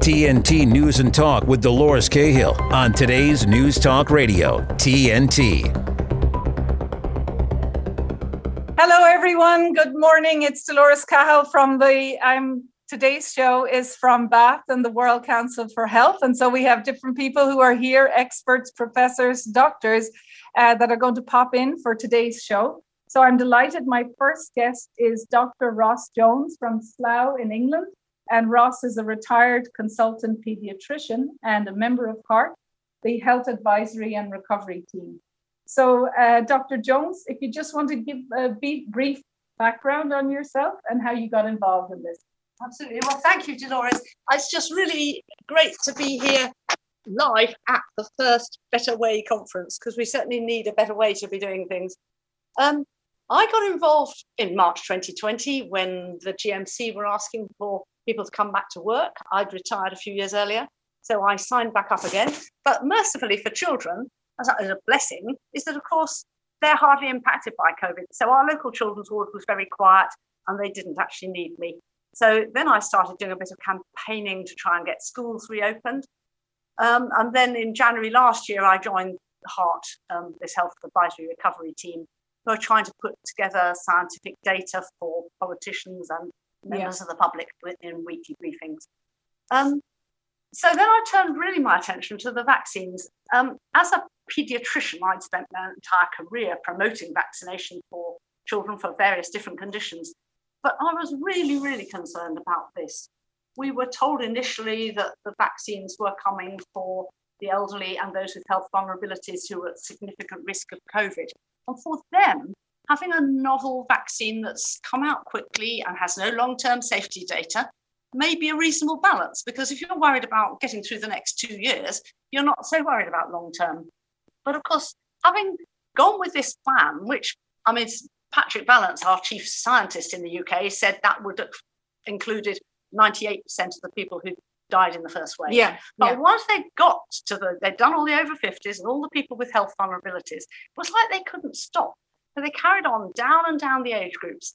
TNT News and Talk with Dolores Cahill on today's News Talk Radio, TNT. Hello, everyone. Good morning. It's Dolores Cahill from today's show is from Bath and the World Council for Health. And so we have different people who are here, experts, professors, doctors, that are going to pop in for today's show. So I'm delighted. My first guest is Dr. Ross Jones from Slough in England. And Ross is a retired consultant pediatrician and a member of CART, the Health Advisory and Recovery Team. So Dr. Jones, if you just want to give a brief background on yourself and how you got involved in this. Absolutely. Well, thank you, Dolores. It's just really great to be here live at the first Better Way conference, because we certainly need a better way to be doing things. I got involved in March 2020 when the GMC were asking for people to come back to work. I'd retired a few years earlier, so I signed back up again. But mercifully for children, as a blessing, is that, of course, they're hardly impacted by COVID. So our local children's ward was very quiet and they didn't actually need me. So then I started doing a bit of campaigning to try and get schools reopened. And then in January last year, I joined HART, this Health Advisory Recovery Team, who are trying to put together scientific data for politicians and members of the public in weekly briefings. So then I turned really my attention to the vaccines. As a paediatrician, I'd spent my entire career promoting vaccination for children for various different conditions. But I was really, really concerned about this. We were told initially that the vaccines were coming for the elderly and those with health vulnerabilities who were at significant risk of COVID. And for them, having a novel vaccine that's come out quickly and has no long-term safety data may be a reasonable balance, because if you're worried about getting through the next 2 years, you're not so worried about long-term. But of course, having gone with this plan, which, Patrick Vallance, our chief scientist in the UK, said that would have included 98% of the people who died in the first wave. But once they got to they'd done all the over 50s and all the people with health vulnerabilities, it was like they couldn't stop. So they carried on down and down the age groups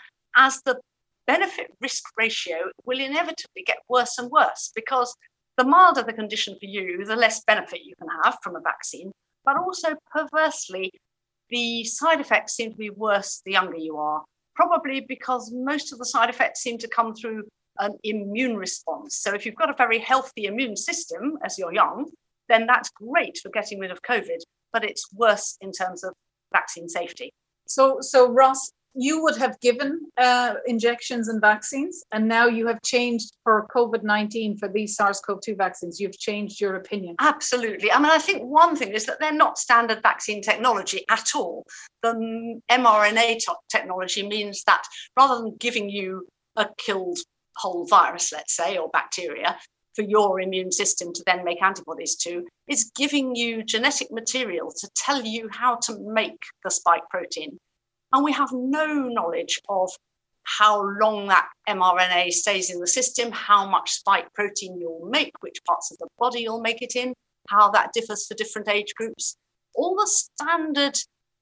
as the benefit risk ratio will inevitably get worse and worse, because the milder the condition for you, the less benefit you can have from a vaccine. But also, perversely, the side effects seem to be worse the younger you are, probably because most of the side effects seem to come through an immune response. So if you've got a very healthy immune system as you're young, then that's great for getting rid of COVID, but it's worse in terms of vaccine safety. So Ross, you would have given injections and vaccines, and now you have changed for COVID-19 for these SARS-CoV-2 vaccines. You've changed your opinion. Absolutely. I think one thing is that they're not standard vaccine technology at all. The mRNA technology means that rather than giving you a killed whole virus, let's say, or bacteria, for your immune system to then make antibodies to, is giving you genetic material to tell you how to make the spike protein. And we have no knowledge of how long that mRNA stays in the system, how much spike protein you'll make, which parts of the body you'll make it in, how that differs for different age groups. All the standard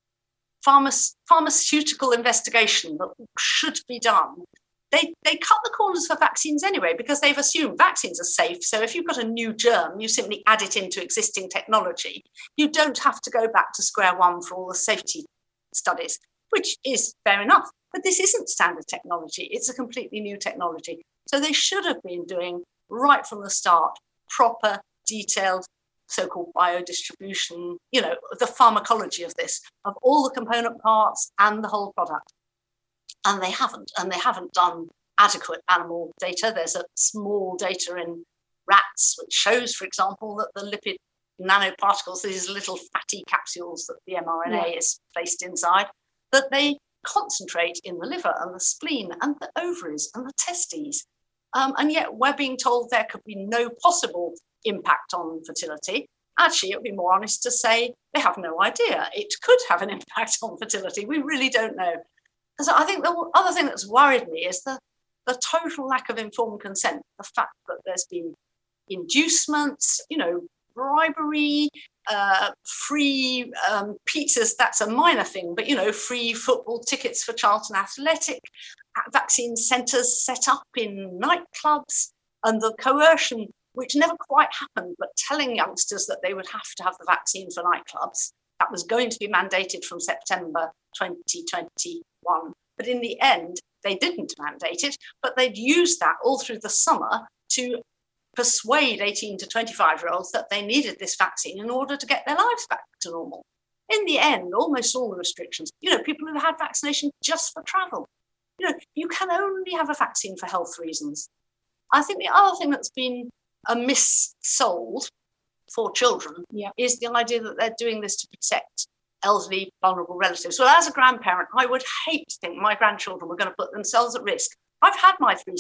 pharmaceutical investigation that should be done. They cut the corners for vaccines anyway, because they've assumed vaccines are safe. So if you've got a new germ, you simply add it into existing technology. You don't have to go back to square one for all the safety studies, which is fair enough. But this isn't standard technology. It's a completely new technology. So they should have been doing, right from the start, proper, detailed, so-called biodistribution, the pharmacology of this, of all the component parts and the whole product. And they haven't done adequate animal data. There's a small data in rats, which shows, for example, that the lipid nanoparticles, these little fatty capsules that the mRNA is placed inside, that they concentrate in the liver and the spleen and the ovaries and the testes. And yet we're being told there could be no possible impact on fertility. Actually, it would be more honest to say they have no idea. It could have an impact on fertility. We really don't know. So I think the other thing that's worried me is the total lack of informed consent, the fact that there's been inducements, bribery, free pizzas, that's a minor thing, but, free football tickets for Charlton Athletic, vaccine centres set up in nightclubs, and the coercion which never quite happened, but telling youngsters that they would have to have the vaccine for nightclubs. That was going to be mandated from September 2021. But in the end, they didn't mandate it, but they'd used that all through the summer to persuade 18 to 25-year-olds that they needed this vaccine in order to get their lives back to normal. In the end, almost all the restrictions, people who had vaccination just for travel, you can only have a vaccine for health reasons. I think the other thing that's been missold for children is the idea that they're doing this to protect elderly, vulnerable relatives. Well, as a grandparent, I would hate to think my grandchildren were going to put themselves at risk. I've had my three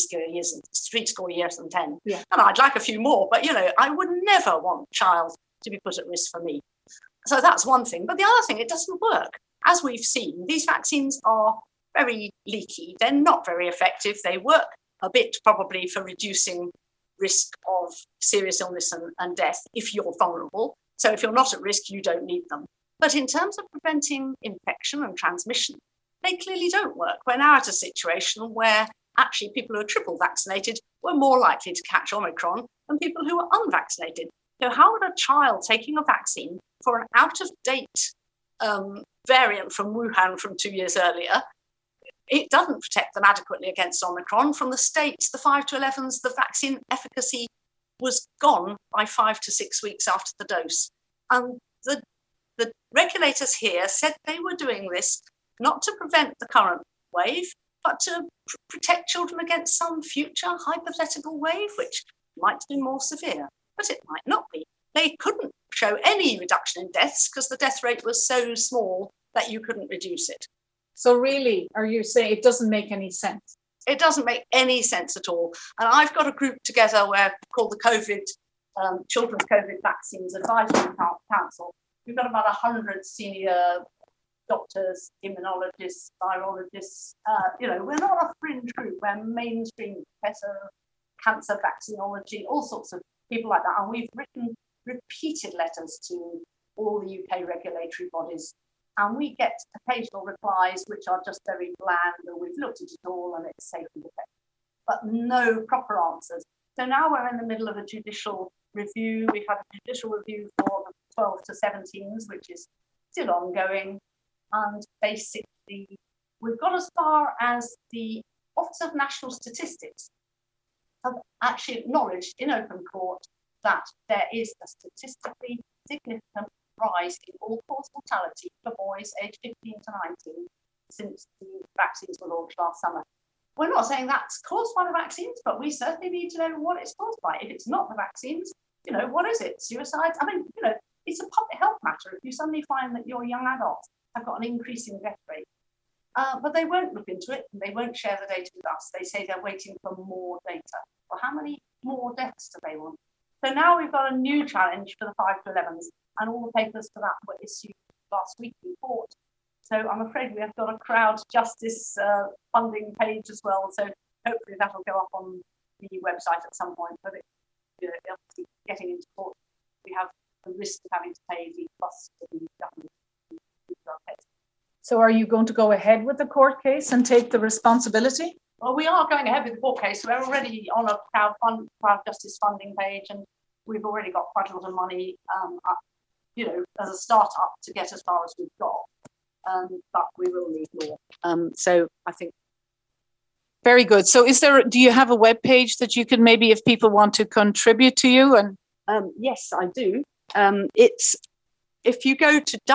score years and 10, and I'd like a few more, but, I would never want a child to be put at risk for me. So that's one thing. But the other thing, it doesn't work. As we've seen, these vaccines are very leaky. They're not very effective. They work a bit probably for reducing risk of serious illness and death if you're vulnerable. So if you're not at risk, you don't need them. But in terms of preventing infection and transmission, they clearly don't work. We're now at a situation where actually people who are triple vaccinated were more likely to catch Omicron than people who are unvaccinated. So how would a child taking a vaccine for an out-of-date variant from Wuhan from 2 years earlier, it doesn't protect them adequately against Omicron. From the States, the 5 to 11s, the vaccine efficacy was gone by 5 to 6 weeks after the dose. And the regulators here said they were doing this not to prevent the current wave, but to protect children against some future hypothetical wave, which might be more severe, but it might not be. They couldn't show any reduction in deaths because the death rate was so small that you couldn't reduce it. So really, are you saying it doesn't make any sense? It doesn't make any sense at all. And I've got a group together called the Children's COVID Vaccines Advisory Council. We've got about 100 senior doctors, immunologists, virologists. We're not a fringe group. We're mainstream, professor, cancer vaccinology, all sorts of people like that. And we've written repeated letters to all the UK regulatory bodies. And we get occasional replies which are just very bland, and we've looked at it all and it's safe and effective, but no proper answers. So now we're in the middle of a judicial review. We've had a judicial review for the 12 to 17s, which is still ongoing. And basically, we've got as far as the Office of National Statistics have actually acknowledged in open court that there is a statistically significant rise in all-cause mortality for boys aged 15 to 19 since the vaccines were launched last summer. We're not saying that's caused by the vaccines, but we certainly need to know what it's caused by. If it's not the vaccines, what is it? Suicides? It's a public health matter. If you suddenly find that your young adults have got an increasing death rate, but they won't look into it and they won't share the data with us. They say they're waiting for more data. Well, how many more deaths do they want? So now we've got a new challenge for the 5 to 11s, and all the papers for that were issued last week in court. So I'm afraid we have got a crowd justice funding page as well. So hopefully that'll go up on the website at some point. But obviously getting into court, we have the risk of having to pay the costs to the government. So are you going to go ahead with the court case and take the responsibility? Well, we are going ahead with the court case. We're already on a crowd justice funding page, and we've already got quite a lot of money as a start-up to get as far as we've got. But we will need more. So I think. Very good. So do you have a web page that you can maybe, if people want to contribute to you? And yes, I do. It's if you go to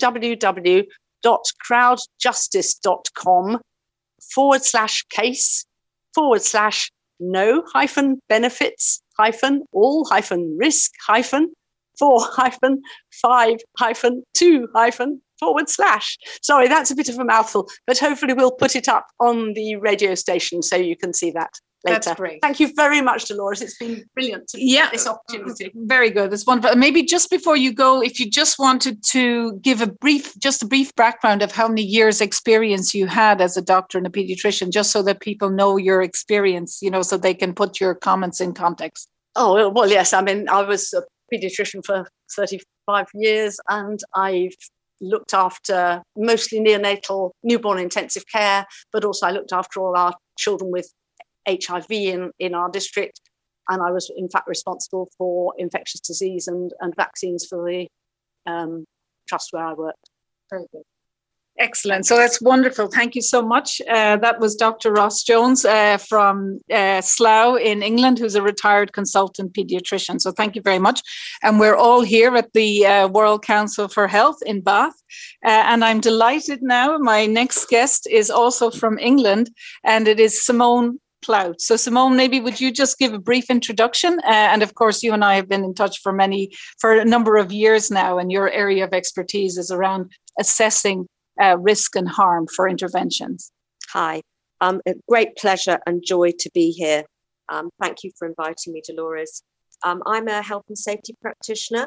www.crowdjustice.com/case/no-benefits-for-no-for-5-2- Sorry, that's a bit of a mouthful, but hopefully we'll put it up on the radio station so you can see that later. That's great. Thank you very much, Dolores. It's been brilliant to get this opportunity. Very good. That's wonderful. Maybe just before you go, if you just wanted to give a brief background of how many years experience you had as a doctor and a pediatrician, just so that people know your experience, so they can put your comments in context. Oh, well, yes. I was a pediatrician for 35 years, and I've looked after mostly neonatal newborn intensive care, but also I looked after all our children with HIV in our district. And I was, in fact, responsible for infectious disease and vaccines for the trust where I worked. Very good. Excellent. So that's wonderful. Thank you so much. That was Dr. Ross Jones from Slough in England, who's a retired consultant pediatrician. So thank you very much. And we're all here at the World Council for Health in Bath. And I'm delighted now. My next guest is also from England, and it is Simone Plout. So Simone, maybe would you just give a brief introduction? And of course, you and I have been in touch for a number of years now, and your area of expertise is around assessing risk and harm for interventions. Hi, a great pleasure and joy to be here. Thank you for inviting me, Dolores. I'm a health and safety practitioner,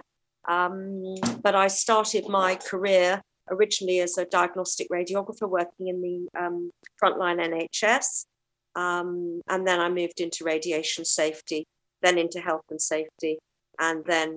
but I started my career originally as a diagnostic radiographer working in the frontline NHS, and then I moved into radiation safety, then into health and safety, and then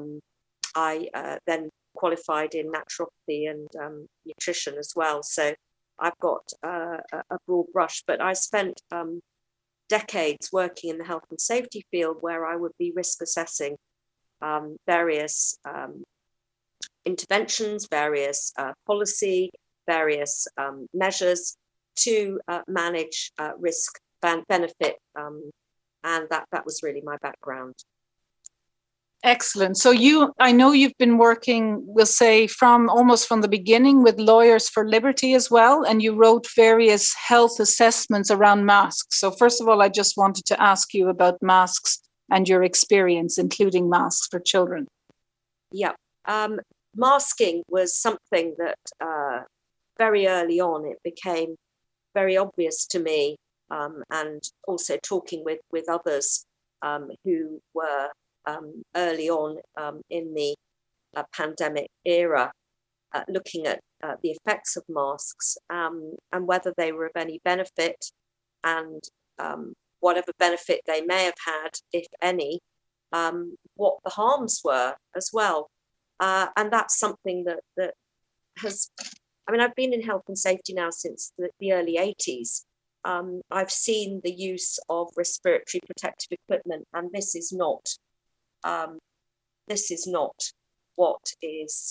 I then qualified in naturopathy and nutrition as well. So I've got a broad brush, but I spent decades working in the health and safety field where I would be risk assessing various interventions, various policy, various measures to manage risk benefit. And that was really my background. Excellent. So I know you've been working, we'll say, almost from the beginning with Lawyers for Liberty as well, and you wrote various health assessments around masks. So first of all, I just wanted to ask you about masks and your experience, including masks for children. Yeah. Masking was something that very early on, it became very obvious to me, and also talking with others who were early on in the pandemic era, looking at the effects of masks and whether they were of any benefit, and whatever benefit they may have had, if any, what the harms were as well. And that's something that has, I've been in health and safety now since the early 80s. I've seen the use of respiratory protective equipment, and this is not what is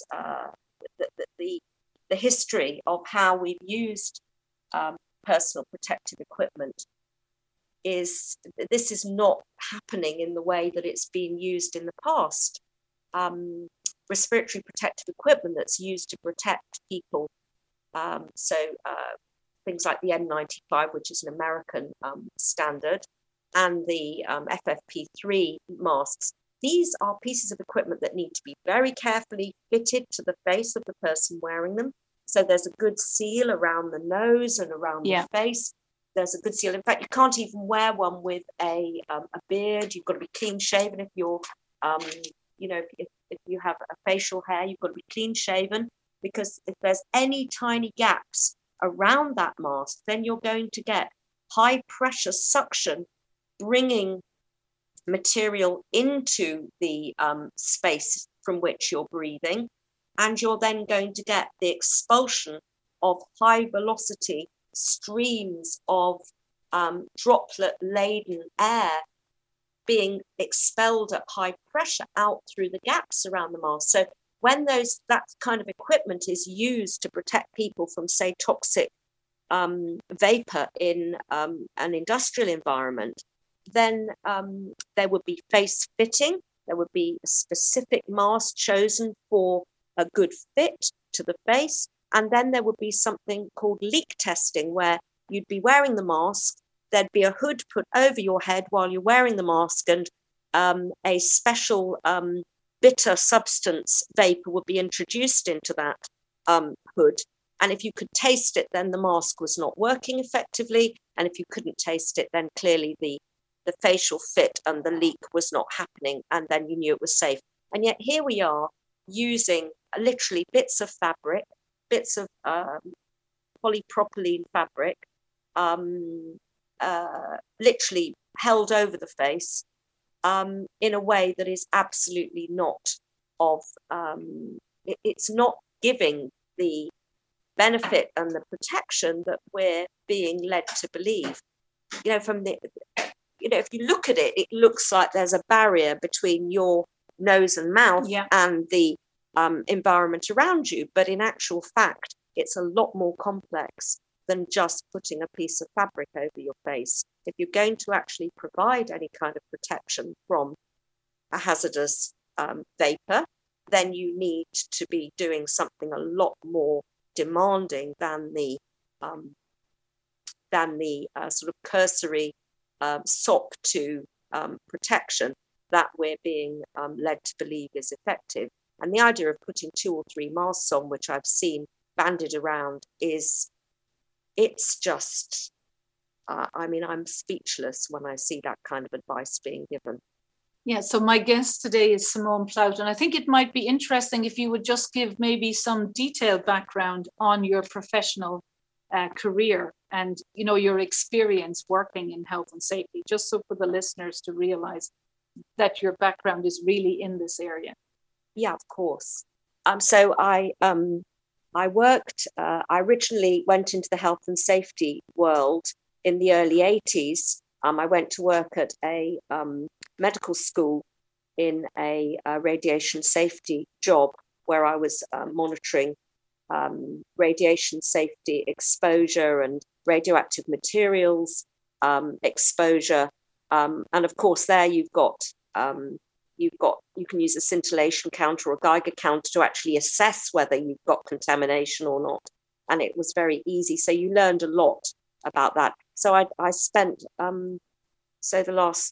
the history of how we've used personal protective equipment. This is not happening in the way that it's been used in the past. Respiratory protective equipment that's used to protect people, so things like the N95, which is an American standard, and the FFP3 masks. These are pieces of equipment that need to be very carefully fitted to the face of the person wearing them. So there's a good seal around the nose and around the face. There's a good seal. In fact, you can't even wear one with a beard. You've got to be clean shaven. If you're, if you have a facial hair, you've got to be clean shaven, because if there's any tiny gaps around that mask, then you're going to get high pressure suction, bringing material into the space from which you're breathing, and you're then going to get the expulsion of high velocity streams of droplet laden air being expelled at high pressure out through the gaps around the mask. So when that kind of equipment is used to protect people from, say, toxic vapor in an industrial environment, then there would be face fitting. There would be a specific mask chosen for a good fit to the face. And then there would be something called leak testing, where you'd be wearing the mask, there'd be a hood put over your head while you're wearing the mask, and a special bitter substance vapor would be introduced into that hood. And if you could taste it, then the mask was not working effectively. And if you couldn't taste it, then clearly the facial fit and the leak was not happening, and then you knew it was safe. And yet here we are using literally bits of fabric, bits of polypropylene fabric, literally held over the face in a way that is absolutely not it's not giving the benefit and the protection that we're being led to believe. From if you look at it, it looks like there's a barrier between your nose and mouth and the environment around you. But in actual fact, it's a lot more complex than just putting a piece of fabric over your face. If you're going to actually provide any kind of protection from a hazardous vapor, then you need to be doing something a lot more demanding than the sort of cursory SOP 2 protection that we're being led to believe is effective. And the idea of putting 2 or 3 masks on, which I've seen bandied around, it's just, I'm speechless when I see that kind of advice being given. Yeah, so my guest today is Simone Plout, and I think it might be interesting if you would just give maybe some detailed background on your professional career and, your experience working in health and safety, just so for the listeners to realize that your background is really in this area. Yeah, of course. So I originally went into the health and safety world in the early 80s. I went to work at a medical school in a radiation safety job where I was monitoring radiation safety exposure and radioactive materials exposure. And of course, there you can use a scintillation counter or Geiger counter to actually assess whether you've got contamination or not. And it was very easy. So you learned a lot about that. So I spent the last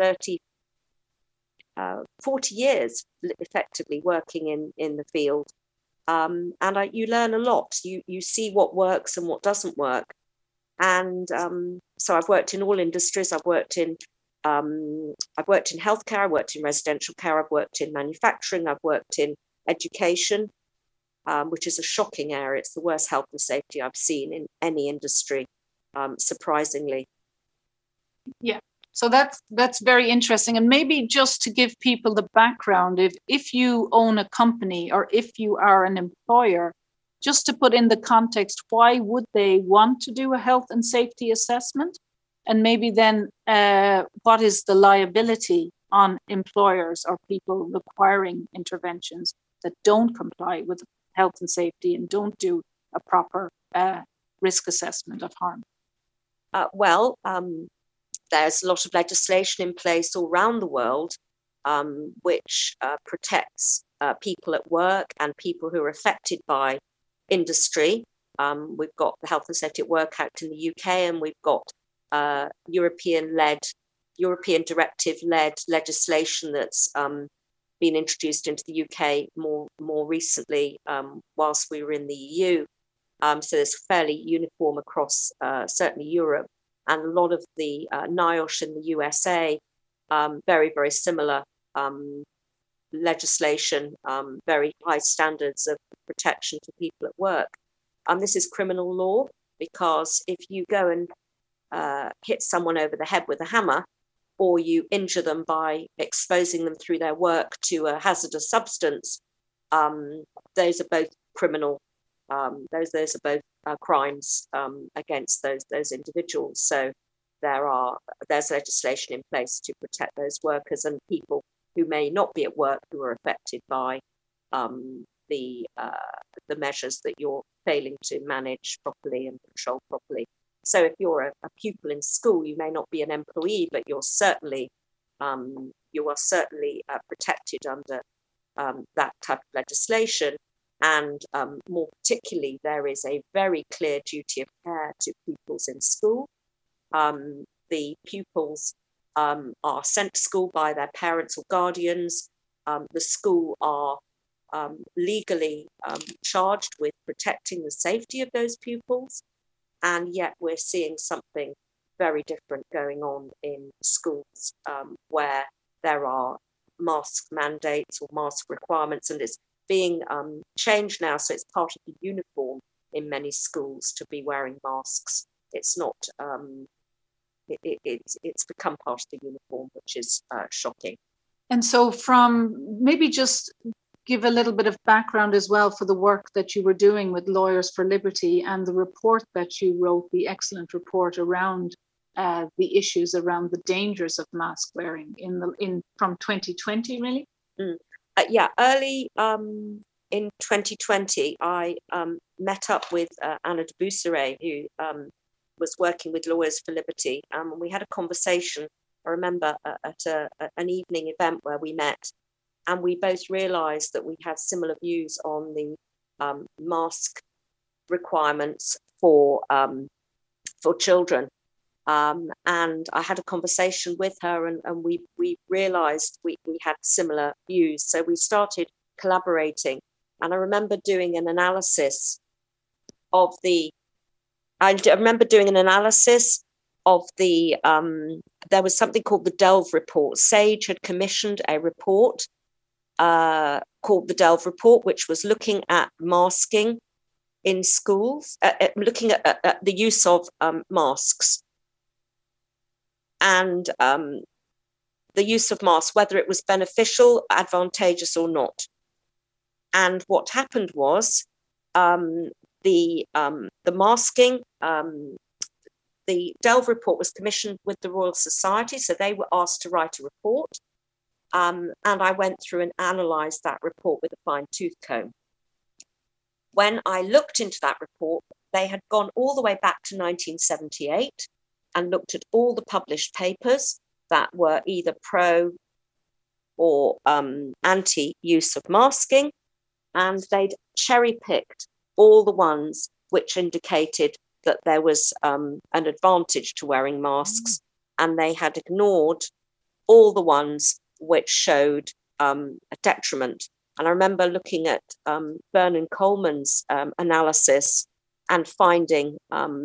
40 years effectively working in the field. And you learn a lot. You see what works and what doesn't work. And so I've worked in all industries. I've worked in healthcare, I've worked in residential care, I've worked in manufacturing, I've worked in education, which is a shocking area. It's the worst health and safety I've seen in any industry, surprisingly. Yeah, so that's very interesting. And maybe just to give people the background, if you own a company or if you are an employer, just to put in the context, why would they want to do a health and safety assessment? And maybe then what is the liability on employers or people requiring interventions that don't comply with health and safety and don't do a proper risk assessment of harm? There's a lot of legislation in place all around the world which protects people at work and people who are affected by industry. We've got the Health and Safety at Work Act in the UK, and we've got European directive-led legislation that's been introduced into the UK more recently whilst we were in the EU. So it's fairly uniform across certainly Europe, and a lot of the NIOSH in the USA, very, very similar legislation, very high standards of protection for people at work. This is criminal law, because if you go and hit someone over the head with a hammer, or you injure them by exposing them through their work to a hazardous substance, those are both criminal. Those are both crimes against those individuals. So there's legislation in place to protect those workers and people who may not be at work who are affected by the measures that you're failing to manage properly and control properly. So if you're a pupil in school, you may not be an employee, but you are certainly protected under that type of legislation. And more particularly, there is a very clear duty of care to pupils in school. The pupils are sent to school by their parents or guardians. The school are legally charged with protecting the safety of those pupils. And yet we're seeing something very different going on in schools where there are mask mandates or mask requirements, and it's being changed now. So it's part of the uniform in many schools to be wearing masks. It's not, it's become part of the uniform, which is shocking. And so maybe just give a little bit of background as well for the work that you were doing with Lawyers for Liberty and the report that you wrote, the excellent report around the issues around the dangers of mask wearing from 2020, really? Early in 2020, I met up with Anna de Busseret, who was working with Lawyers for Liberty, and we had a conversation, I remember, at an evening event where we met, and we both realised that we had similar views on the mask requirements for children. And I had a conversation with her, and we realised we had similar views. So we started collaborating. And I remember doing an analysis of the, there was something called the Delve Report. SAGE had commissioned a report called the Delve Report, which was looking at masking in schools, looking at the use of masks. And the use of masks, whether it was beneficial, advantageous or not. And what happened was the masking, the Delve Report was commissioned with the Royal Society, so they were asked to write a report. And I went through and analysed that report with a fine-tooth comb. When I looked into that report, they had gone all the way back to 1978 and looked at all the published papers that were either pro or anti-use of masking, and they'd cherry-picked all the ones which indicated that there was an advantage to wearing masks, and they had ignored all the ones which showed a detriment. And I remember looking at Vernon Coleman's analysis and finding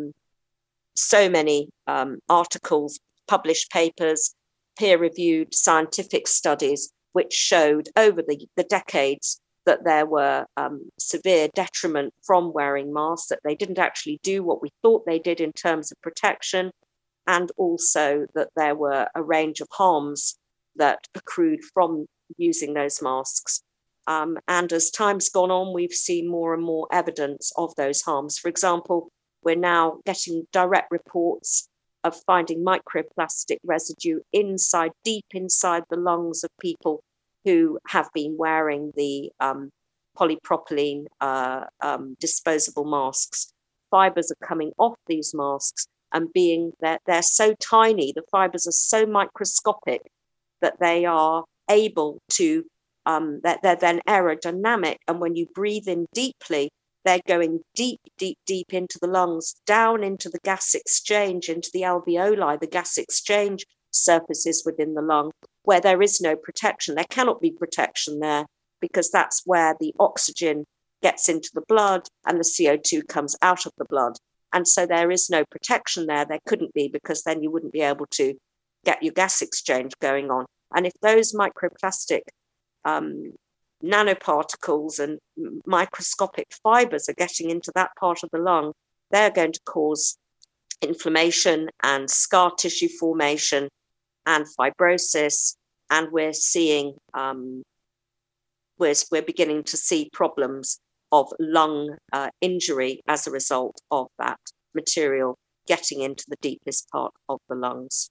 so many articles, published papers, peer-reviewed scientific studies, which showed over the decades that there were severe detriment from wearing masks, that they didn't actually do what we thought they did in terms of protection, and also that there were a range of harms that accrued from using those masks. And as time's gone on, we've seen more and more evidence of those harms. For example, we're now getting direct reports of finding microplastic residue deep inside the lungs of people who have been wearing the polypropylene disposable masks. Fibers are coming off these masks, and they're so tiny, the fibers are so microscopic that they are able to, they're then aerodynamic, and when you breathe in deeply, they're going deep, deep, deep into the lungs, down into the gas exchange, into the alveoli, the gas exchange surfaces within the lung, where there is no protection. There cannot be protection there, because that's where the oxygen gets into the blood and the CO2 comes out of the blood. And so there is no protection there. There couldn't be, because then you wouldn't be able to get your gas exchange going on. And if those microplastic nanoparticles and microscopic fibers are getting into that part of the lung, they're going to cause inflammation and scar tissue formation and fibrosis. And we're seeing, we're beginning to see problems of lung injury as a result of that material getting into the deepest part of the lungs.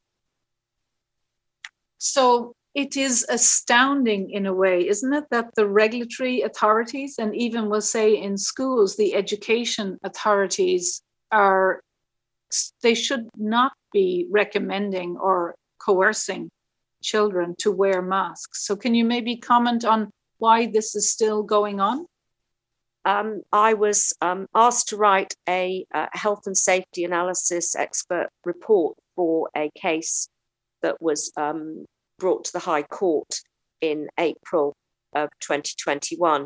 So it is astounding in a way, isn't it, that the regulatory authorities, and even we'll say in schools, the education authorities they should not be recommending or coercing children to wear masks. So can you maybe comment on why this is still going on? I was asked to write a health and safety analysis expert report for a case that was brought to the High Court in April of 2021.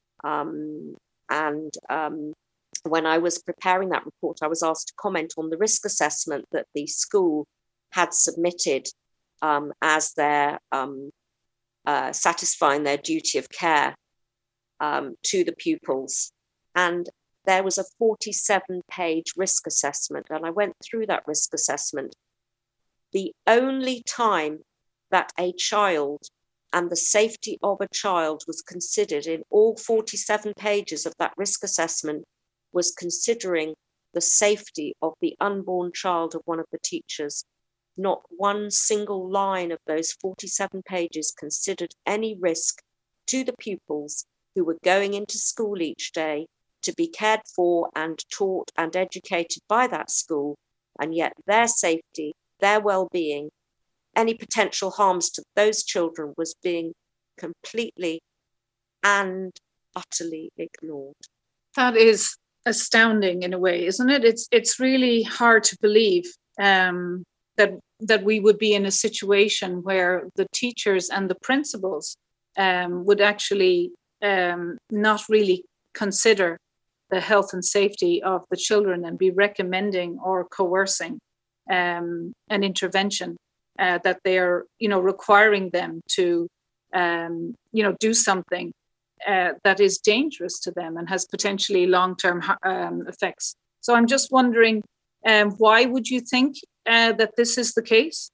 When I was preparing that report, I was asked to comment on the risk assessment that the school had submitted as their satisfying their duty of care to the pupils. And there was a 47-page risk assessment, and I went through that risk assessment. The only time that a child and the safety of a child was considered in all 47 pages of that risk assessment was considering the safety of the unborn child of one of the teachers. Not one single line of those 47 pages considered any risk to the pupils who were going into school each day to be cared for and taught and educated by that school, and yet their safety, their well-being, any potential harms to those children was being completely and utterly ignored. That is astounding in a way, isn't it? It's really hard to believe that we would be in a situation where the teachers and the principals would actually not really consider the health and safety of the children and be recommending or coercing an intervention that they are, requiring them to, do something that is dangerous to them and has potentially long-term effects. So I'm just wondering, why would you think that this is the case?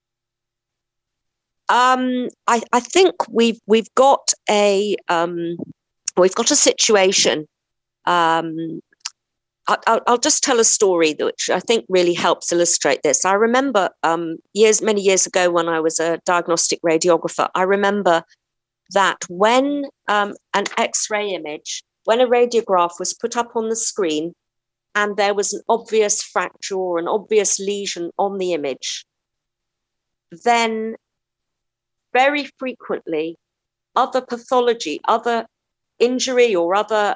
I think we've got a situation. I'll just tell a story which I think really helps illustrate this. I remember many years ago when I was a diagnostic radiographer, I remember that when an X-ray image, when a radiograph was put up on the screen and there was an obvious fracture or an obvious lesion on the image, then very frequently other pathology, other injury or other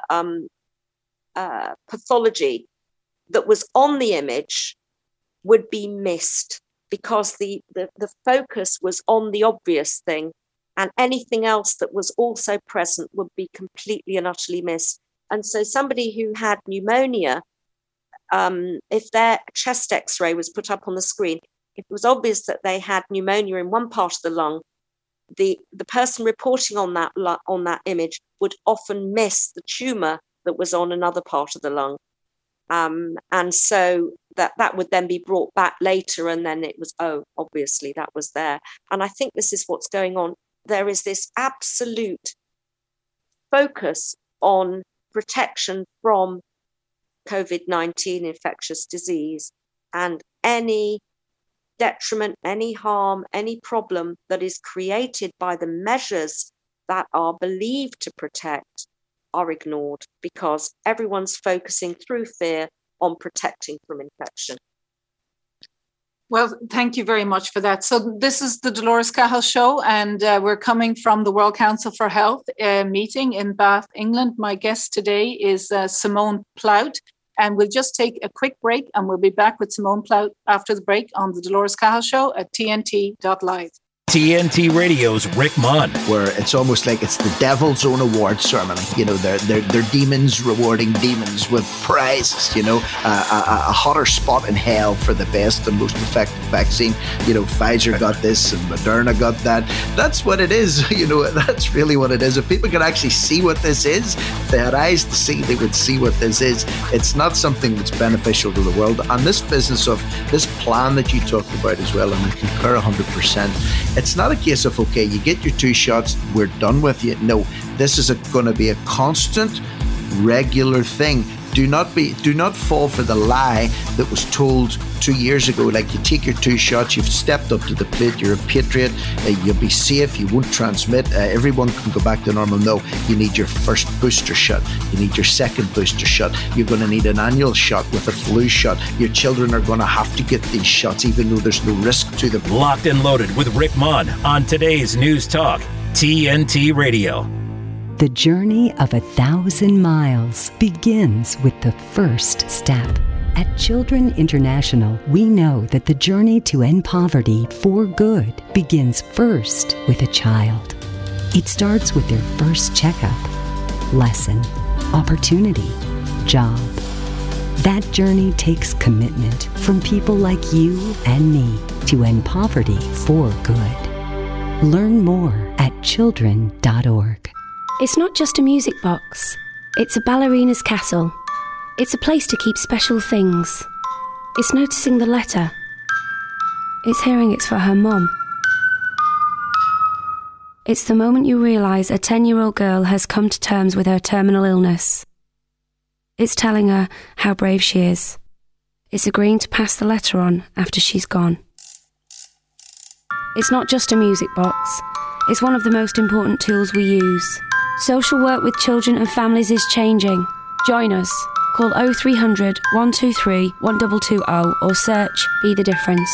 pathology that was on the image would be missed because the focus was on the obvious thing, and anything else that was also present would be completely and utterly missed. And so somebody who had pneumonia, if their chest X-ray was put up on the screen, if it was obvious that they had pneumonia in one part of the lung, the person reporting on that image would often miss the tumor that was on another part of the lung. And so that would then be brought back later, and then it was, obviously that was there. And I think this is what's going on. There is this absolute focus on protection from COVID-19 infectious disease, and any detriment, any harm, any problem that is created by the measures that are believed to protect are ignored because everyone's focusing through fear on protecting from infection. Well, thank you very much for that. So this is the Dolores Cahill Show, and we're coming from the World Council for Health meeting in Bath, England. My guest today is Simone Plout, and we'll just take a quick break, and we'll be back with Simone Plout after the break on the Dolores Cahill Show at TNT.live. TNT Radio's Rick Munn. Where it's almost like it's the devil's own award ceremony. They're demons rewarding demons with prizes, a hotter spot in hell for the best and most effective vaccine. Pfizer got this and Moderna got that. That's what it is. That's really what it is. If people could actually see what this is, if they had eyes to see, they would see what this is. It's not something that's beneficial to the world. And this business of this plan that you talked about as well, and I concur 100%, it's not a case of, okay, you get your 2 shots, we're done with you. No, this is going to be a constant, regular thing. Do not fall for the lie that was told 2 years ago, like you take your 2 shots, you've stepped up to the plate, you're a patriot, you'll be safe, you won't transmit, everyone can go back to normal. No, you need your first booster shot, you need your second booster shot, you're going to need an annual shot with a flu shot. Your children are going to have to get these shots even though there's no risk to them. Locked and Loaded with Rick Munn on today's News Talk, TNT Radio. The journey of 1,000 miles begins with the first step. At Children International, we know that the journey to end poverty for good begins first with a child. It starts with their first checkup, lesson, opportunity, job. That journey takes commitment from people like you and me to end poverty for good. Learn more at children.org. It's not just a music box. It's a ballerina's castle. It's a place to keep special things. It's noticing the letter. It's hearing it's for her mom. It's the moment you realise a 10-year-old girl has come to terms with her terminal illness. It's telling her how brave she is. It's agreeing to pass the letter on after she's gone. It's not just a music box. It's one of the most important tools we use. Social work with children and families is changing. Join us. Call 0300 123 1220 or search Be the Difference.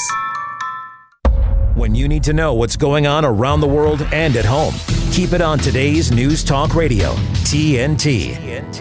When you need to know what's going on around the world and at home, keep it on today's News Talk Radio, TNT.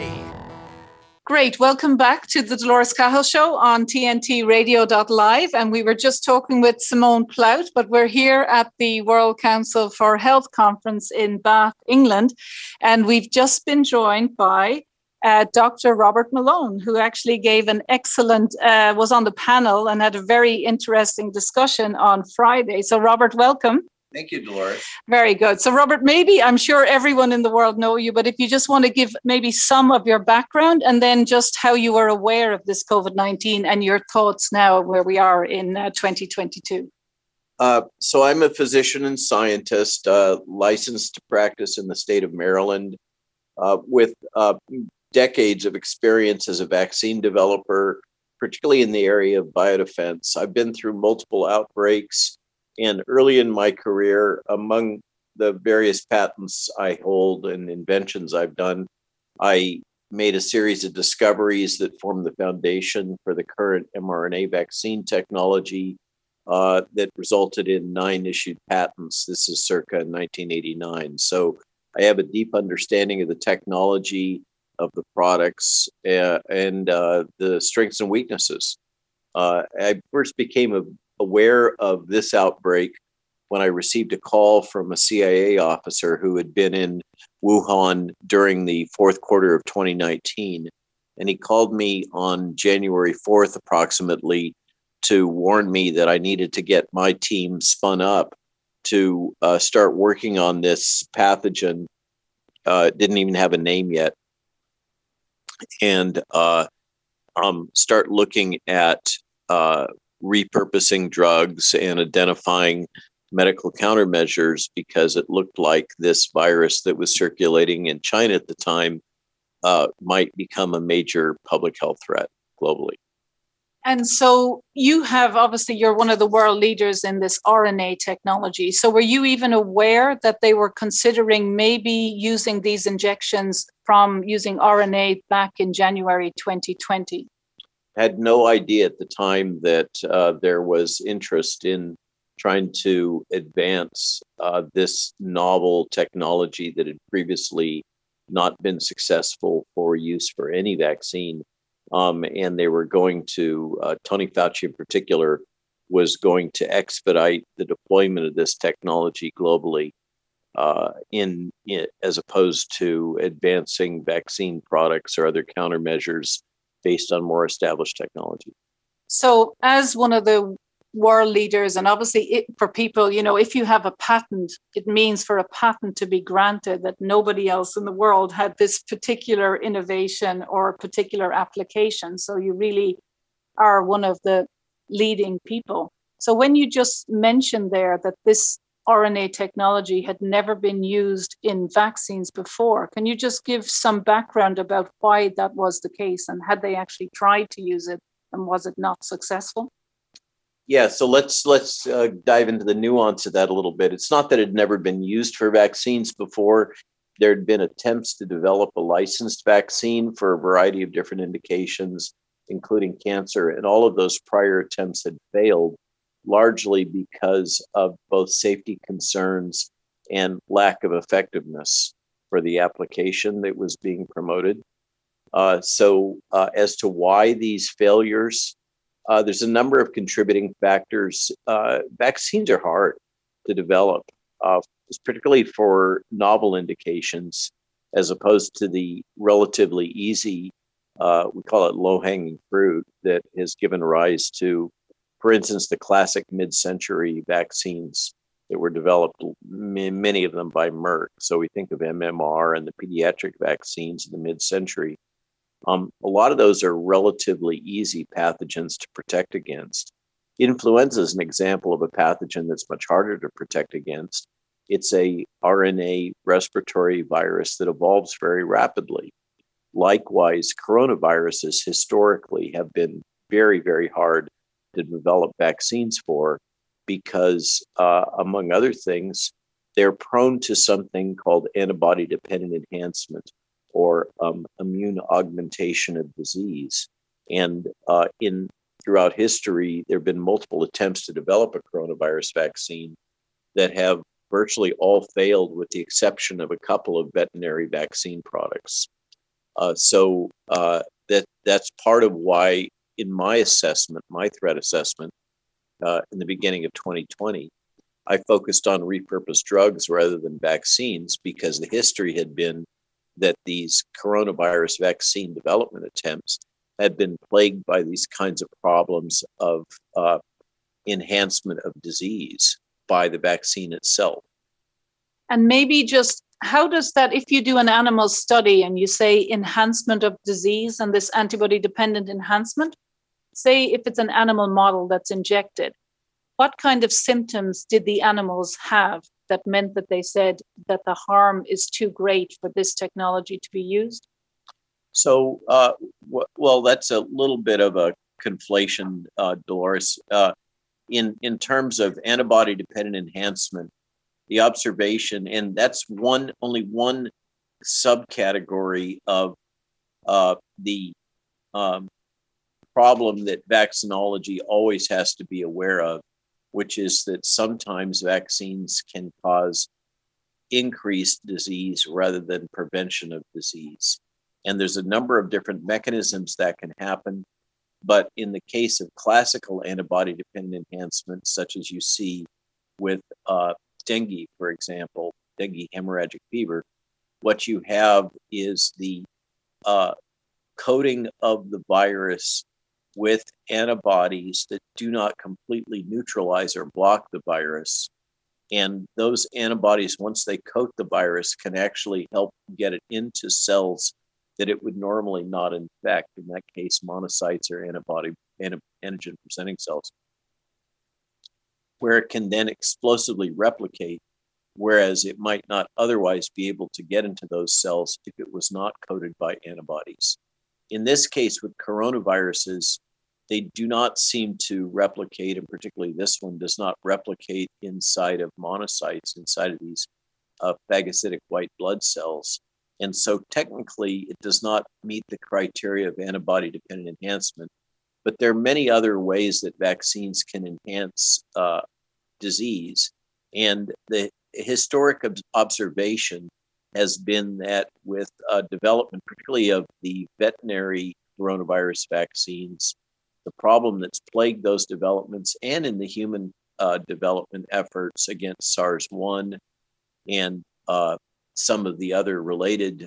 Great. Welcome back to the Dolores Cahill Show on TNTRadio.live. And we were just talking with Simone Plout, but we're here at the World Council for Health Conference in Bath, England. And we've just been joined by Dr. Robert Malone, who actually gave an excellent, was on the panel and had a very interesting discussion on Friday. So Robert, welcome. Thank you, Dolores. Very good. So Robert, maybe I'm sure everyone in the world know you, but if you just want to give maybe some of your background and then just how you were aware of this COVID-19 and your thoughts now where we are in 2022. So I'm a physician and scientist, licensed to practice in the state of Maryland, with decades of experience as a vaccine developer, particularly in the area of biodefense. I've been through multiple outbreaks. And early in my career, among the various patents I hold and inventions I've done, I made a series of discoveries that formed the foundation for the current mRNA vaccine technology that resulted in 9 issued patents. This is circa 1989. So I have a deep understanding of the technology, of the products, and the strengths and weaknesses. I first became aware of this outbreak when I received a call from a CIA officer who had been in Wuhan during the fourth quarter of 2019. And he called me on January 4th, approximately, to warn me that I needed to get my team spun up to start working on this pathogen. It didn't even have a name yet. And start looking at repurposing drugs and identifying medical countermeasures, because it looked like this virus that was circulating in China at the time might become a major public health threat globally. And so you have, obviously, you're one of the world leaders in this RNA technology. So were you even aware that they were considering maybe using these injections from using RNA back in January 2020? Had no idea at the time that there was interest in trying to advance this novel technology that had previously not been successful for use for any vaccine. And they were going to, Tony Fauci in particular, was going to expedite the deployment of this technology globally as opposed to advancing vaccine products or other countermeasures based on more established technology. So as one of the world leaders, and obviously for people, if you have a patent, it means for a patent to be granted that nobody else in the world had this particular innovation or particular application. So you really are one of the leading people. So when you just mentioned there that this RNA technology had never been used in vaccines before, can you just give some background about why that was the case, and had they actually tried to use it and was it not successful? Yeah, so let's dive into the nuance of that a little bit. It's not that it had never been used for vaccines before. There had been attempts to develop a licensed vaccine for a variety of different indications, including cancer, and all of those prior attempts had failed, largely because of both safety concerns and lack of effectiveness for the application that was being promoted. So as to why these failures, there's a number of contributing factors. Vaccines are hard to develop, particularly for novel indications, as opposed to the relatively easy, we call it low-hanging fruit, that has given rise to, for instance, the classic mid-century vaccines that were developed, many of them by Merck. So we think of MMR and the pediatric vaccines in the mid-century. A lot of those are relatively easy pathogens to protect against. Influenza is an example of a pathogen that's much harder to protect against. It's a RNA respiratory virus that evolves very rapidly. Likewise, coronaviruses historically have been very, very hard to develop vaccines for because, among other things, they're prone to something called antibody-dependent enhancement or immune augmentation of disease. And throughout history, there have been multiple attempts to develop a coronavirus vaccine that have virtually all failed with the exception of a couple of veterinary vaccine products. So that's part of why, in my assessment, my threat assessment, in the beginning of 2020, I focused on repurposed drugs rather than vaccines because the history had been that these coronavirus vaccine development attempts had been plagued by these kinds of problems of enhancement of disease by the vaccine itself. And maybe just how does that, if you do an animal study and you say enhancement of disease and this antibody-dependent enhancement, say if it's an animal model that's injected, what kind of symptoms did the animals have that meant that they said that the harm is too great for this technology to be used? So, well, that's a little bit of a conflation, Dolores. In terms of antibody-dependent enhancement, the observation, and that's only one subcategory of the problem that vaccinology always has to be aware of, which is that sometimes vaccines can cause increased disease rather than prevention of disease. And there's a number of different mechanisms that can happen. But in the case of classical antibody-dependent enhancement, such as you see with dengue, for example, dengue hemorrhagic fever, what you have is the coating of the virus with antibodies that do not completely neutralize or block the virus. And those antibodies, once they coat the virus, can actually help get it into cells that it would normally not infect. In that case, monocytes or antigen presenting cells, where it can then explosively replicate, whereas it might not otherwise be able to get into those cells if it was not coated by antibodies. In this case, with coronaviruses, they do not seem to replicate, and particularly this one does not replicate inside of monocytes, inside of these phagocytic white blood cells. And so technically, it does not meet the criteria of antibody-dependent enhancement. But there are many other ways that vaccines can enhance disease. And the historic observation has been that with development, particularly of the veterinary coronavirus vaccines, the problem that's plagued those developments and in the human development efforts against SARS-1 and some of the other related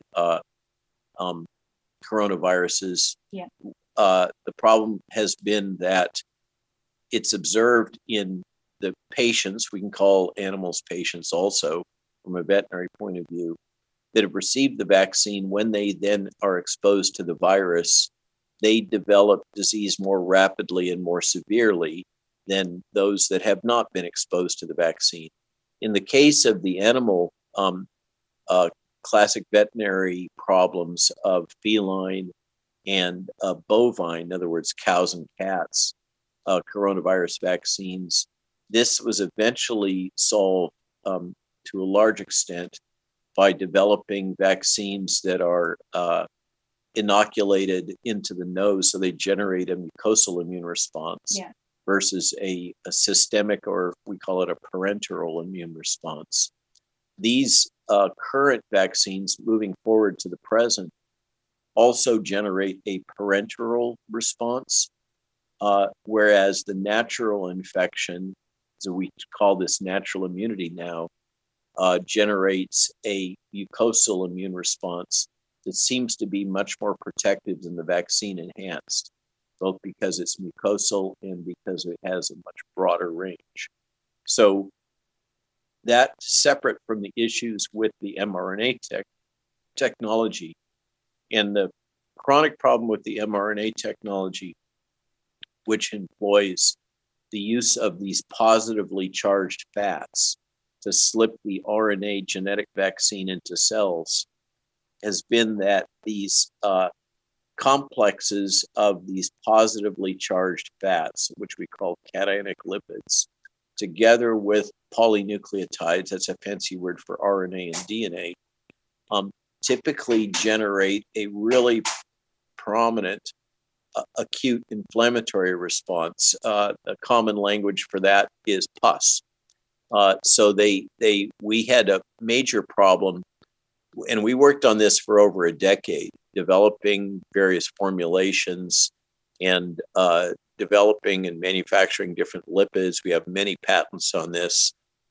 coronaviruses, the problem has been that it's observed in the patients, we can call animals patients also from a veterinary point of view, that have received the vaccine. When they then are exposed to the virus, they develop disease more rapidly and more severely than those that have not been exposed to the vaccine. In the case of the animal classic veterinary problems of feline and bovine, in other words, cows and cats, coronavirus vaccines, this was eventually solved to a large extent by developing vaccines that are inoculated into the nose, so they generate a mucosal immune response versus a systemic, or we call it a parenteral immune response. These current vaccines moving forward to the present also generate a parenteral response, whereas the natural infection, so we call this natural immunity now, generates a mucosal immune response that seems to be much more protective than the vaccine enhanced, both because it's mucosal and because it has a much broader range. So that's separate from the issues with the mRNA technology. And the chronic problem with the mRNA technology, which employs the use of these positively charged fats to slip the RNA genetic vaccine into cells, has been that these complexes of these positively charged fats, which we call cationic lipids, together with polynucleotides, that's a fancy word for RNA and DNA, typically generate a really prominent acute inflammatory response. A common language for that is pus. So we had a major problem, and we worked on this for over a decade, developing various formulations and developing and manufacturing different lipids. We have many patents on this.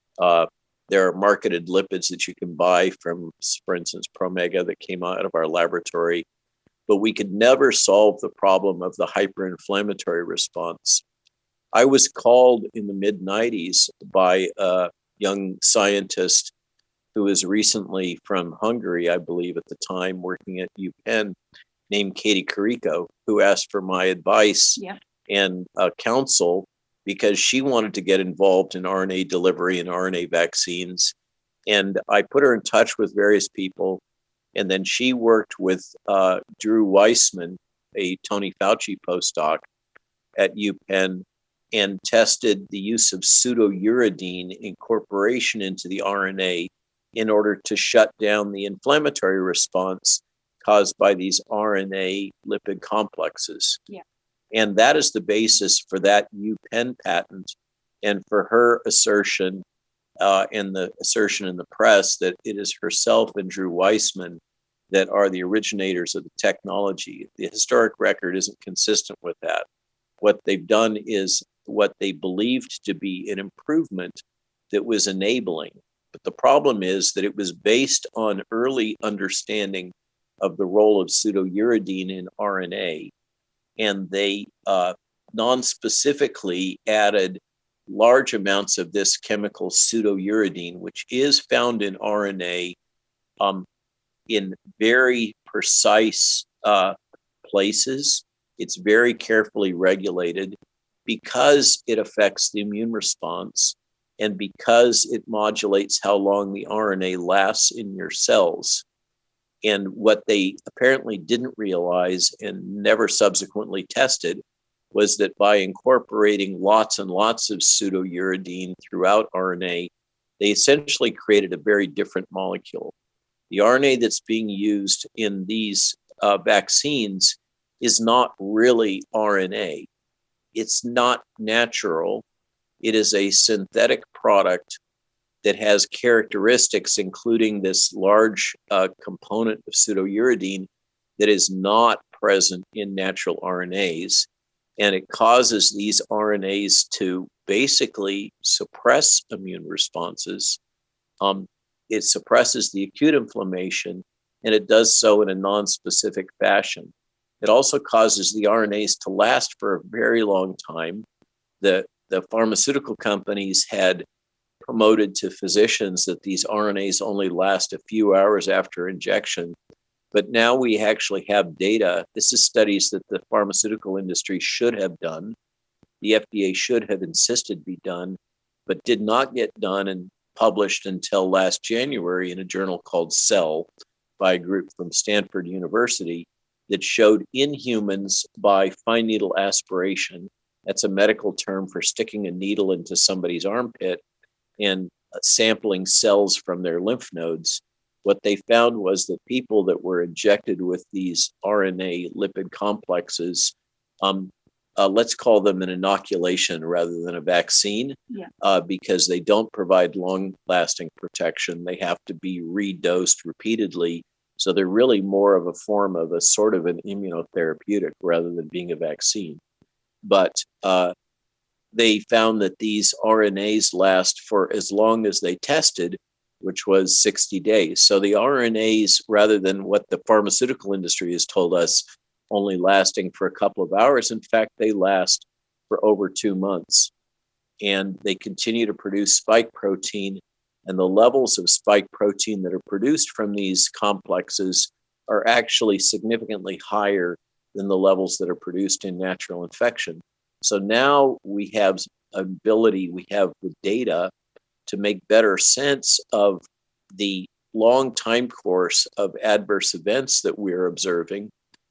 There are marketed lipids that you can buy from, for instance, Promega, that came out of our laboratory, but we could never solve the problem of the hyperinflammatory response. I was called in the mid-90s by a young scientist who was recently from Hungary, I believe at the time, working at UPenn, named Katie Carrico, who asked for my advice and counsel because she wanted to get involved in RNA delivery and RNA vaccines. And I put her in touch with various people. And then she worked with Drew Weissman, a Tony Fauci postdoc at UPenn, and tested the use of pseudouridine incorporation into the RNA in order to shut down the inflammatory response caused by these RNA lipid complexes. And that is the basis for that UPenn patent and for her assertion and the assertion in the press that it is herself and Drew Weissman that are the originators of the technology. The historic record isn't consistent with that. What they've done is what they believed to be an improvement that was enabling. But the problem is that it was based on early understanding of the role of pseudouridine in RNA. And they non-specifically added large amounts of this chemical pseudouridine, which is found in RNA in very precise places. It's very carefully regulated because it affects the immune response and because it modulates how long the RNA lasts in your cells. And what they apparently didn't realize and never subsequently tested was that by incorporating lots and lots of pseudouridine throughout RNA, they essentially created a very different molecule. The RNA that's being used in these vaccines is not really RNA. It's not natural. It is a synthetic product that has characteristics, including this large component of pseudouridine that is not present in natural RNAs. And it causes these RNAs to basically suppress immune responses. It suppresses the acute inflammation, and it does so in a non-specific fashion. It also causes the RNAs to last for a very long time. The pharmaceutical companies had promoted to physicians that these RNAs only last a few hours after injection. But now we actually have data. This is studies that the pharmaceutical industry should have done. The FDA should have insisted be done, but did not get done and published until last January in a journal called Cell by a group from Stanford University that showed in humans by fine needle aspiration, that's a medical term for sticking a needle into somebody's armpit and sampling cells from their lymph nodes. What they found was that people that were injected with these RNA lipid complexes, let's call them an inoculation rather than a vaccine, because they don't provide long-lasting protection. They have to be redosed repeatedly. So they're really more of a form of a sort of an immunotherapeutic rather than being a vaccine. But they found that these RNAs last for as long as they tested, which was 60 days. So the RNAs, rather than what the pharmaceutical industry has told us, only lasting for a couple of hours, in fact, they last for over 2 months. And they continue to produce spike protein, and the levels of spike protein that are produced from these complexes are actually significantly higher than the levels that are produced in natural infection. So now we have ability, we have the data to make better sense of the long time course of adverse events that we're observing,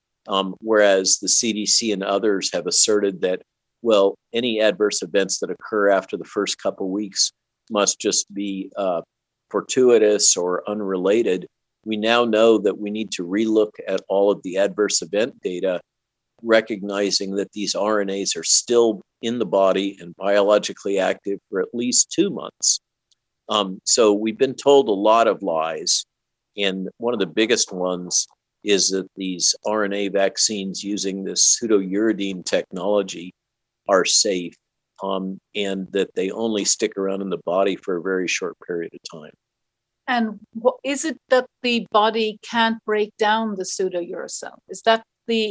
whereas the CDC and others have asserted that, well, any adverse events that occur after the first couple of weeks must just be fortuitous or unrelated. We now know that we need to relook at all of the adverse event data, recognizing that these RNAs are still in the body and biologically active for at least 2 months. So we've been told a lot of lies. And one of the biggest ones is that these RNA vaccines using this pseudouridine technology are safe, and that they only stick around in the body for a very short period of time. And what is it that the body can't break down the pseudouracil? Is that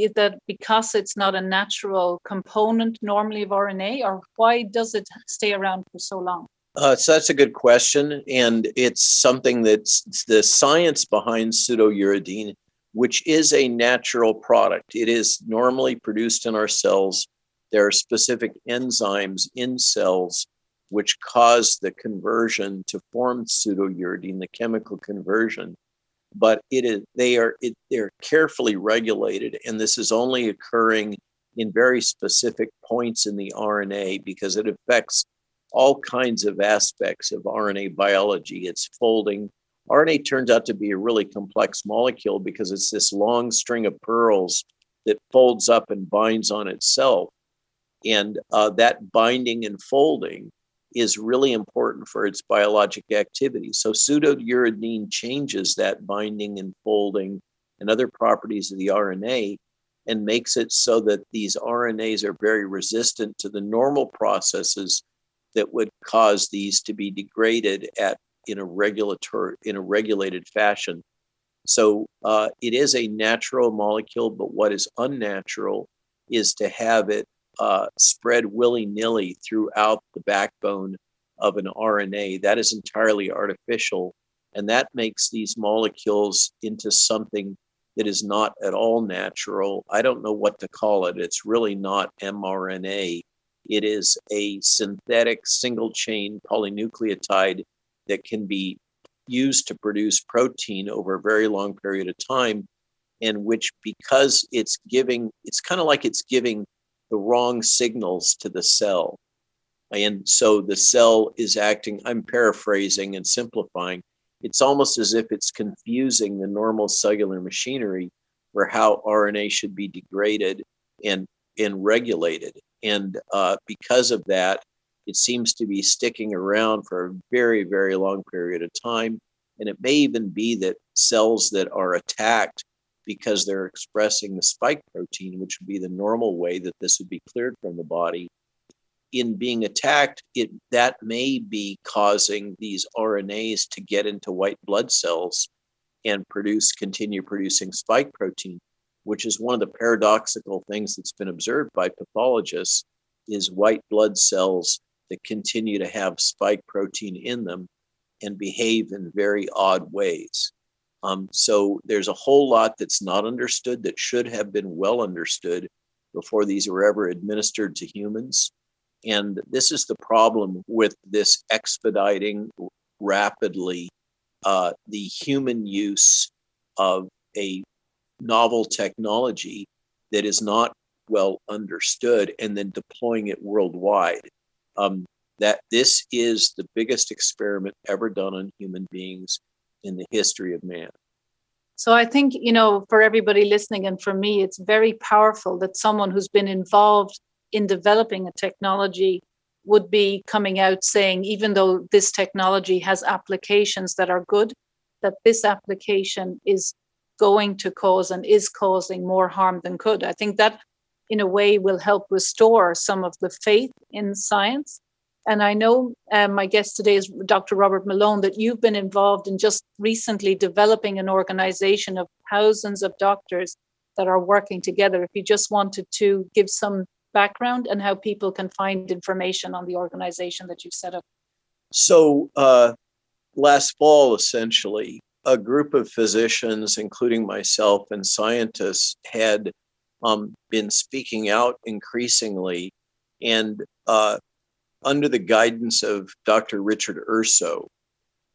because it's not a natural component normally of RNA, or why does it stay around for so long? So that's a good question. And it's something that's the science behind pseudouridine, which is a natural product. It is normally produced in our cells. There are specific enzymes in cells which cause the conversion to form pseudouridine, the chemical conversion. But they're carefully regulated, and this is only occurring in very specific points in the RNA because it affects all kinds of aspects of RNA biology. It's folding. RNA turns out to be a really complex molecule because it's this long string of pearls that folds up and binds on itself. And that binding and folding is really important for its biologic activity. So pseudouridine changes that binding and folding and other properties of the RNA and makes it so that these RNAs are very resistant to the normal processes that would cause these to be degraded in a regulated fashion. So it is a natural molecule, but what is unnatural is to have it spread willy-nilly throughout the backbone of an RNA. That is entirely artificial, and that makes these molecules into something that is not at all natural. I don't know what to call it. It's really not mRNA. It is a synthetic single-chain polynucleotide that can be used to produce protein over a very long period of time, and which, because it's kind of like it's giving the wrong signals to the cell. And so the cell is acting, I'm paraphrasing and simplifying, it's almost as if it's confusing the normal cellular machinery for how RNA should be degraded and regulated. And because of that, it seems to be sticking around for a very, very long period of time. And it may even be that cells that are attacked because they're expressing the spike protein, which would be the normal way that this would be cleared from the body, in being attacked, that may be causing these RNAs to get into white blood cells and continue producing spike protein, which is one of the paradoxical things that's been observed by pathologists, is white blood cells that continue to have spike protein in them and behave in very odd ways. So there's a whole lot that's not understood that should have been well understood before these were ever administered to humans. And this is the problem with this expediting rapidly the human use of a novel technology that is not well understood and then deploying it worldwide. That this is the biggest experiment ever done on human beings in the history of man. So I think, for everybody listening and for me, it's very powerful that someone who's been involved in developing a technology would be coming out saying, even though this technology has applications that are good, that this application is going to cause and is causing more harm than good. I think that in a way will help restore some of the faith in science. And I know my guest today is Dr. Robert Malone, that you've been involved in just recently developing an organization of thousands of doctors that are working together. If you just wanted to give some background and how people can find information on the organization that you've set up. So last fall, essentially, a group of physicians, including myself and scientists, had been speaking out increasingly, and under the guidance of Dr. Richard Urso,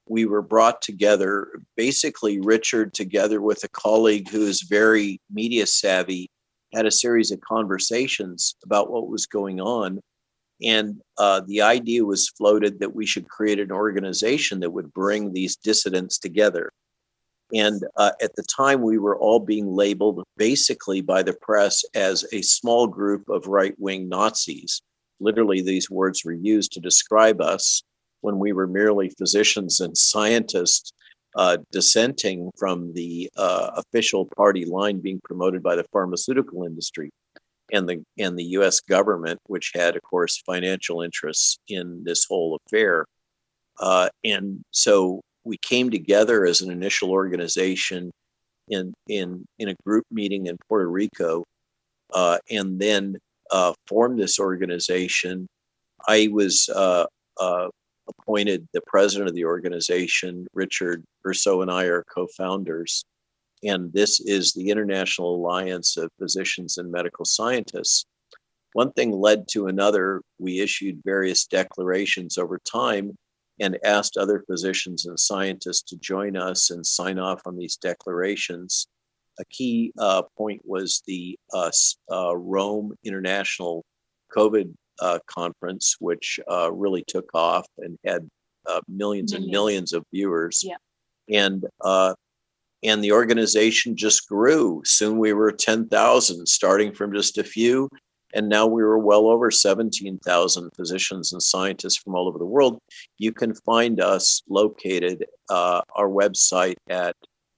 we were brought together. Basically, Richard, together with a colleague who is very media savvy, had a series of conversations about what was going on. And the idea was floated that we should create an organization that would bring these dissidents together. And at the time, we were all being labeled basically by the press as a small group of right-wing Nazis. Literally, these words were used to describe us when we were merely physicians and scientists dissenting from the official party line being promoted by the pharmaceutical industry and the U.S. government, which had, of course, financial interests in this whole affair. And so we came together as an initial organization in a group meeting in Puerto Rico, and then formed this organization. I was appointed the president of the organization. Richard Urso and I are co-founders. And this is the International Alliance of Physicians and Medical Scientists. One thing led to another. We issued various declarations over time and asked other physicians and scientists to join us and sign off on these declarations. A key point was the Rome International COVID conference, which really took off and had millions and millions of viewers. Yeah. And the organization just grew. Soon we were 10,000, starting from just a few. And now we were well over 17,000 physicians and scientists from all over the world. You can find us located, our website at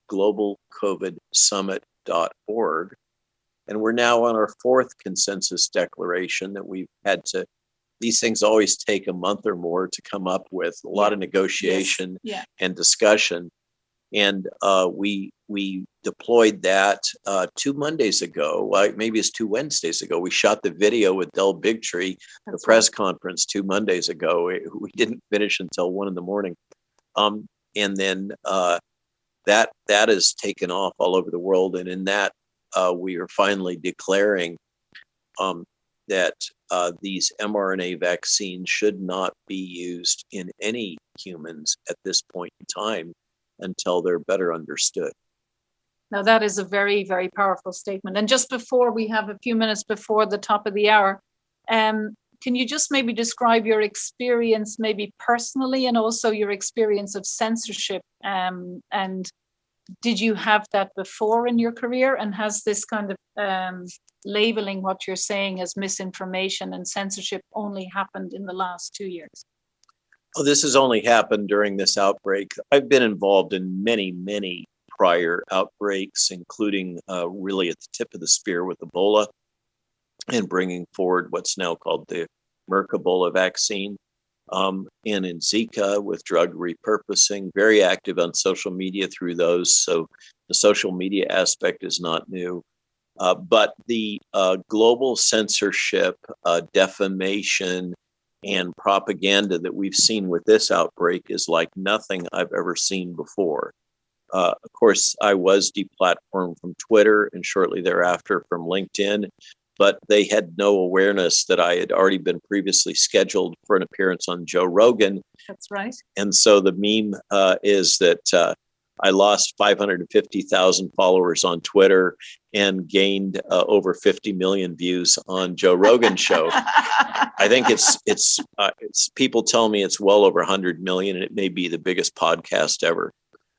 globalcovidsummit.org. And we're now on our fourth consensus declaration that we've had to, these things always take a month or more to come up with, a lot of negotiation and discussion. And we deployed that 2 Mondays ago, maybe it's 2 Wednesdays ago. We shot the video with Del Bigtree, the press conference 2 Mondays ago. We didn't finish until 1 a.m. And then that has taken off all over the world. And in that, we are finally declaring that these mRNA vaccines should not be used in any humans at this point in time until they're better understood. Now, that is a very, very powerful statement. And just before we have a few minutes before the top of the hour, can you just maybe describe your experience, maybe personally, and also your experience of censorship? And did you have that before in your career? And has this kind of labeling what you're saying as misinformation and censorship only happened in the last 2 years? Oh, this has only happened during this outbreak. I've been involved in many, many prior outbreaks, including really at the tip of the spear with Ebola and bringing forward what's now called the Merck Ebola vaccine. And in Zika with drug repurposing, very active on social media through those. So the social media aspect is not new. But the global censorship, defamation, and propaganda that we've seen with this outbreak is like nothing I've ever seen before. Of course, I was deplatformed from Twitter and shortly thereafter from LinkedIn, but they had no awareness that I had already been previously scheduled for an appearance on Joe Rogan. That's right. And so the meme is that I lost 550,000 followers on Twitter and gained over 50 million views on Joe Rogan's show. I think it's people tell me it's well over 100 million, and it may be the biggest podcast ever.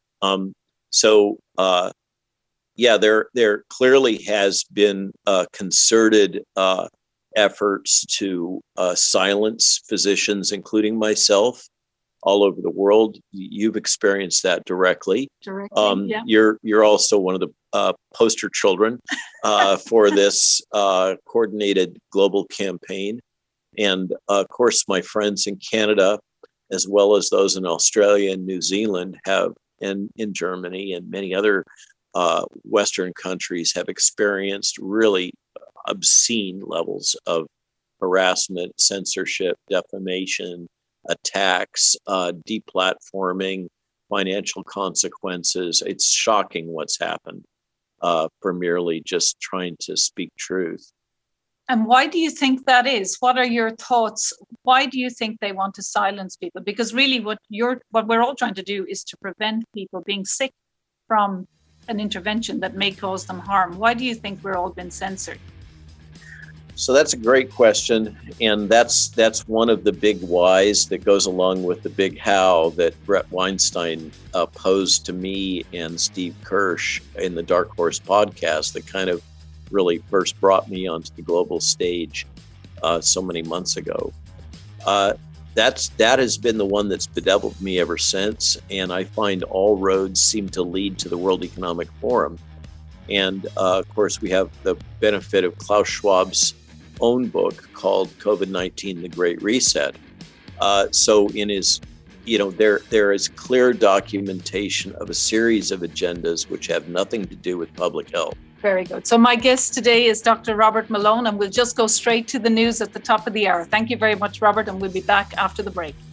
There clearly has been concerted efforts to silence physicians, including myself, all over the world. You've experienced that directly. Yeah. You're also one of the poster children for this coordinated global campaign. And of course, my friends in Canada, as well as those in Australia and New Zealand and in Germany and many other Western countries have experienced really obscene levels of harassment, censorship, defamation, attacks, deplatforming, financial consequences. It's shocking what's happened for merely just trying to speak truth. And why do you think that is? What are your thoughts? why do you think they want to silence people? Because really what we're all trying to do is to prevent people being sick from an intervention that may cause them harm. Why do you think we're all been censored? So that's a great question. And that's one of the big whys that goes along with the big how that Brett Weinstein posed to me and Steve Kirsch in the Dark Horse podcast that kind of really first brought me onto the global stage so many months ago. That has been the one that's bedeviled me ever since. And I find all roads seem to lead to the World Economic Forum. And of course, we have the benefit of Klaus Schwab's own book called COVID-19, The Great Reset. So in his, there is clear documentation of a series of agendas which have nothing to do with public health. Very good. So my guest today is Dr. Robert Malone, and we'll just go straight to the news at the top of the hour. Thank you very much, Robert, and we'll be back after the break.